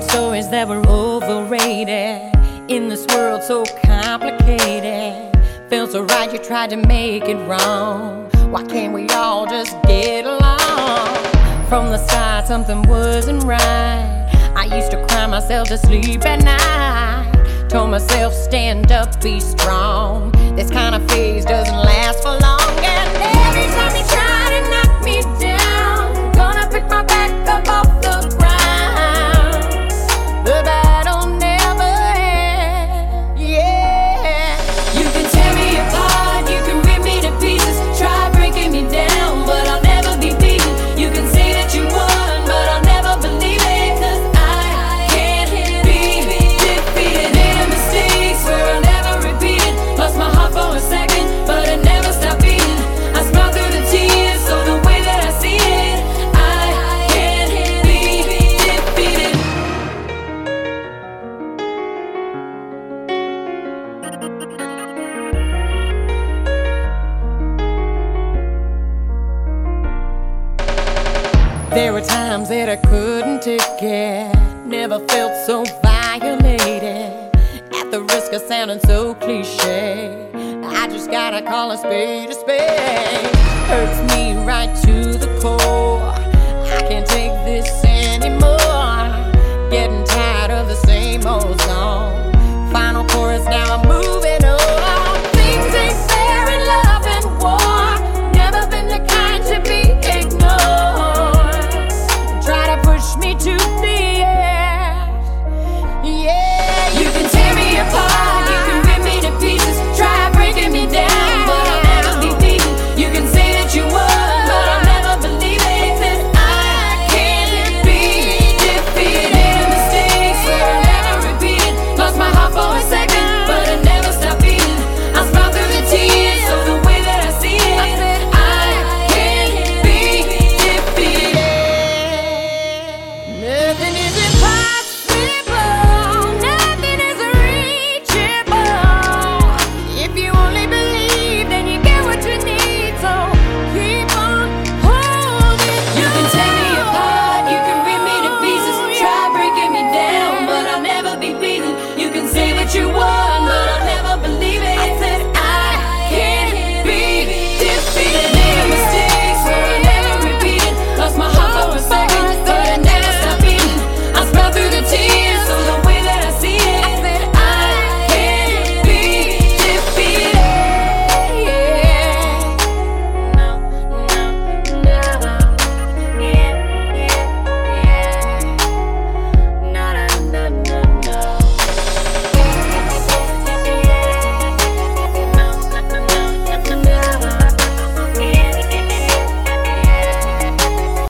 stories that were overrated. In this world so complicated, feels so right, you tried to make it wrong. Why can't we all just get along? From the start something wasn't right. I used to cry myself to sleep at night. Told myself stand up, be strong. This kind of phase doesn't last for long. And every time you try to knock me down, gonna pick my back up off the ground. The battle never ends, yeah. You can tear me apart, you can rip me to pieces, try breaking me down, but I'll never be beaten. You can say that you won, but I'll never believe it, 'cause I can't be defeated. Made mistakes where I'll never repeat it. Lost my heart for a second, but it never stopped beating. I smile through the tears, so the way that I see it, I can't be defeated. There were times that I couldn't take it, never felt so violated. At the risk of sounding so cliche, I just gotta call a spade a spade. Hurts me right to the core, I can't take this anymore. Getting tired of the same old song. Final chorus, now I'm